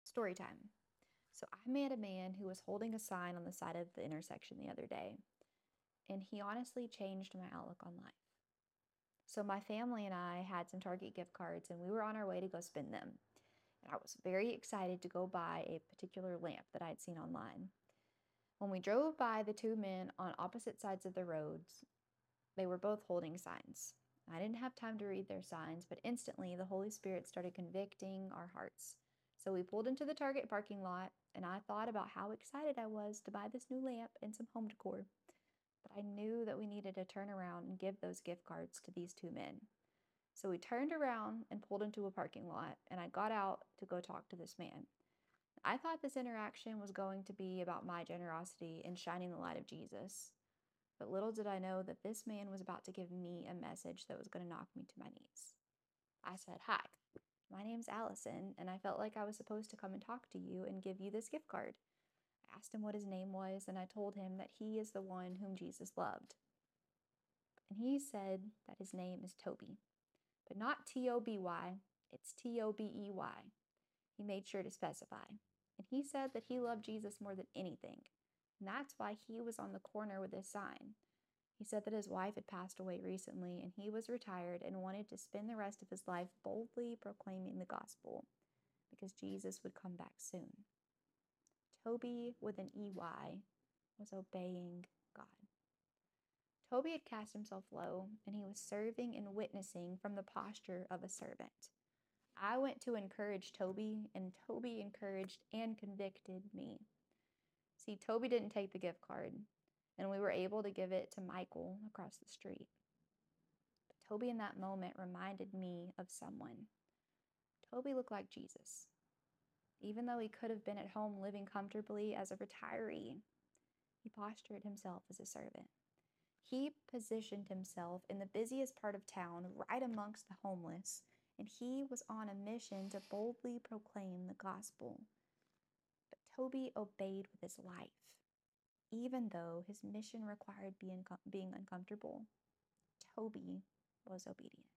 Story time. So I met a man who was holding a sign on the side of the intersection the other day, and he honestly changed my outlook on life. So my family and I had some Target gift cards, and we were on our way to go spend them. And I was very excited to go buy a particular lamp that I'd seen online. When we drove by the two men on opposite sides of the roads, they were both holding signs. I didn't have time to read their signs, but instantly the Holy Spirit started convicting our hearts. So we pulled into the Target parking lot, and I thought about how excited I was to buy this new lamp and some home decor. But I knew that we needed to turn around and give those gift cards to these two men. So we turned around and pulled into a parking lot, and I got out to go talk to this man. I thought this interaction was going to be about my generosity and shining the light of Jesus. But little did I know that this man was about to give me a message that was going to knock me to my knees. I said, "Hi, my name's Allison, and I felt like I was supposed to come and talk to you and give you this gift card." I asked him what his name was, and I told him that he is the one whom Jesus loved. And he said that his name is Toby, but not Toby, it's Tobey. He made sure to specify. And he said that he loved Jesus more than anything. And that's why he was on the corner with his sign. He said that his wife had passed away recently and he was retired and wanted to spend the rest of his life boldly proclaiming the gospel because Jesus would come back soon. Toby with an EY was obeying God. Toby had cast himself low and he was serving and witnessing from the posture of a servant. I went to encourage Toby, and Toby encouraged and convicted me. See, Toby didn't take the gift card, and we were able to give it to Michael across the street. But Toby in that moment reminded me of someone. Toby looked like Jesus. Even though he could have been at home living comfortably as a retiree, he postured himself as a servant. He positioned himself in the busiest part of town, right amongst the homeless, and he was on a mission to boldly proclaim the gospel. But Toby obeyed with his life, even though his mission required being uncomfortable. Toby was obedient.